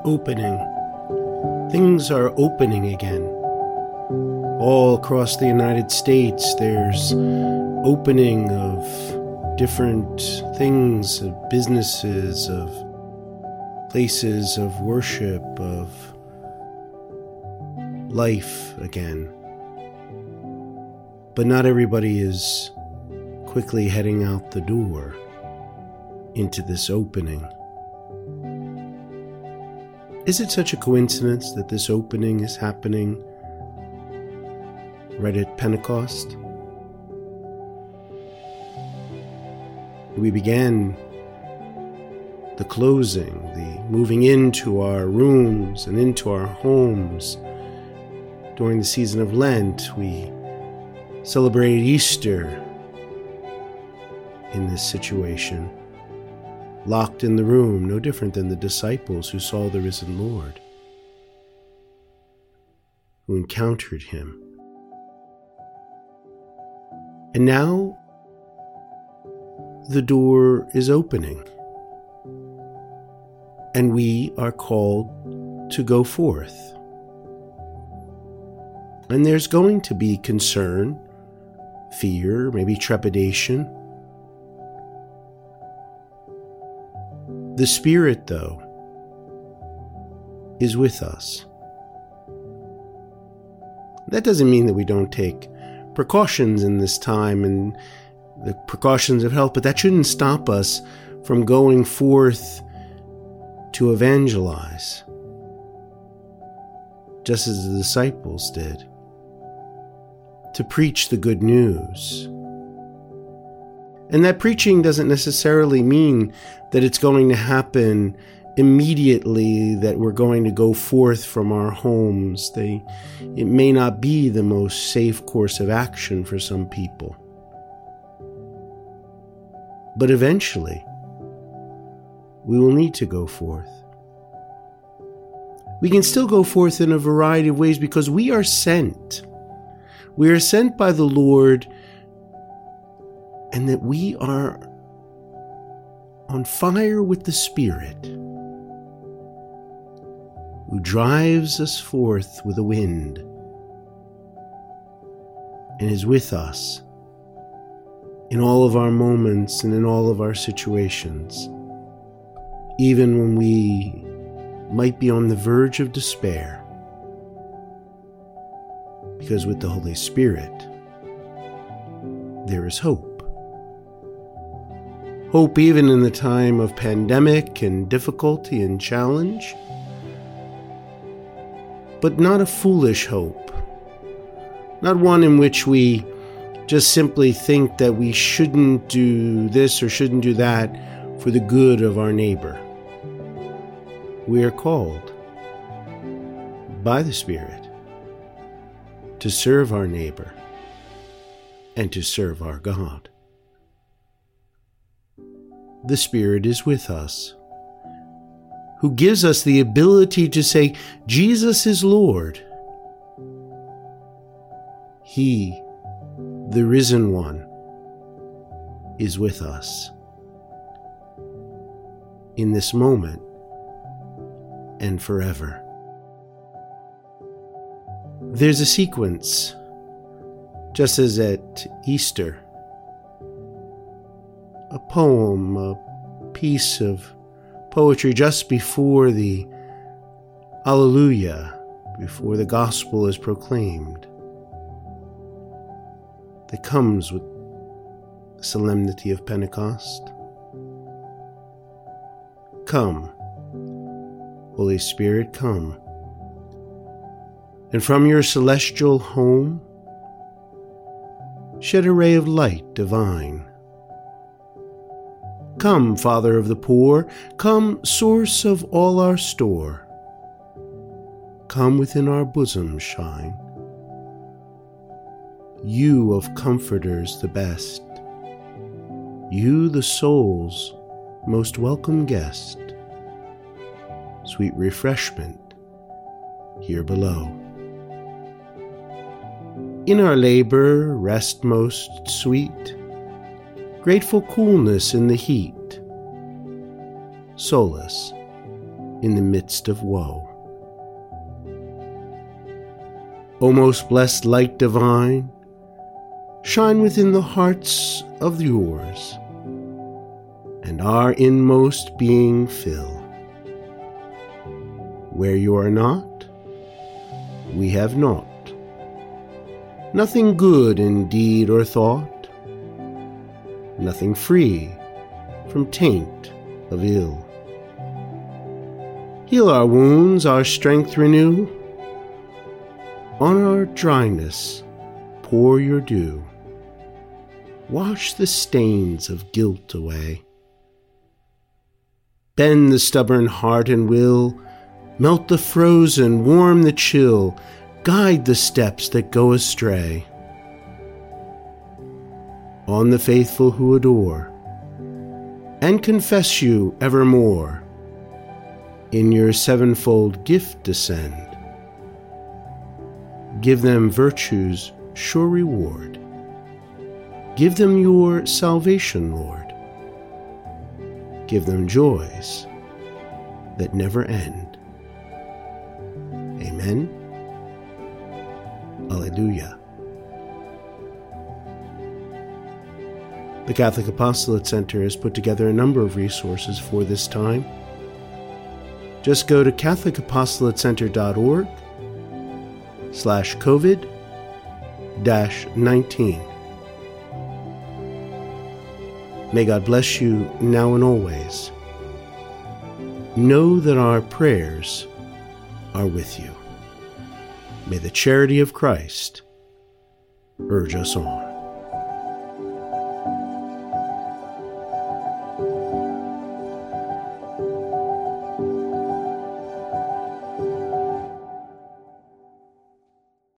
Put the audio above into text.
opening. Things are opening again. All across the United States, there's opening of different things, of businesses, of places of worship, of life again. But not everybody is quickly heading out the door into this opening. Is it such a coincidence that this opening is happening right at Pentecost? We began the closing, the moving into our rooms and into our homes during the season of Lent. We celebrated Easter in this situation, locked in the room, no different than the disciples who saw the risen Lord, who encountered him. And now the door is opening, and we are called to go forth. And there's going to be concern, fear, maybe trepidation. The Spirit, though, is with us. That doesn't mean that we don't take precautions in this time and the precautions of health, but that shouldn't stop us from going forth to evangelize, just as the disciples did, to preach the good news. And that preaching doesn't necessarily mean that it's going to happen immediately, that we're going to go forth from our homes. It may not be the most safe course of action for some people. But eventually, we will need to go forth. We can still go forth in a variety of ways because we are sent. We are sent by the Lord, and that we are on fire with the Spirit, who drives us forth with a wind and is with us in all of our moments and in all of our situations, even when we might be on the verge of despair, because with the Holy Spirit there is hope. Hope even in the time of pandemic and difficulty and challenge, but not a foolish hope, not one in which we just simply think that we shouldn't do this or shouldn't do that for the good of our neighbor. We are called by the Spirit to serve our neighbor and to serve our God. The Spirit is with us, who gives us the ability to say, Jesus is Lord. He, the risen one, is with us in this moment and forever. There's a sequence, just as at Easter, a poem, a piece of poetry just before the Alleluia, before the gospel is proclaimed, that comes with the solemnity of Pentecost. Come, Holy Spirit, come, and from your celestial home shed a ray of light divine. Come, Father of the poor, come, source of all our store. Come within our bosom shine. You of comforters the best, you the soul's most welcome guest, sweet refreshment here below. In our labor rest most sweet, grateful coolness in the heat, solace in the midst of woe. O most blessed light divine, shine within the hearts of yours, and our inmost being fill. Where you are not, we have naught, nothing good in deed or thought, nothing free from taint of ill. Heal our wounds, our strength renew, on our dryness pour your dew. Wash the stains of guilt away. Bend the stubborn heart and will, melt the frozen, warm the chill, guide the steps that go astray. On the faithful who adore, and confess you evermore, in your sevenfold gift descend. Give them virtue's sure reward. Give them your salvation, Lord. Give them joys that never end. Amen. Alleluia. The Catholic Apostolate Center has put together a number of resources for this time. Just go to CatholicApostolatecenter.org/COVID-19. May God bless you now and always. Know that our prayers are with you. May the charity of Christ urge us on.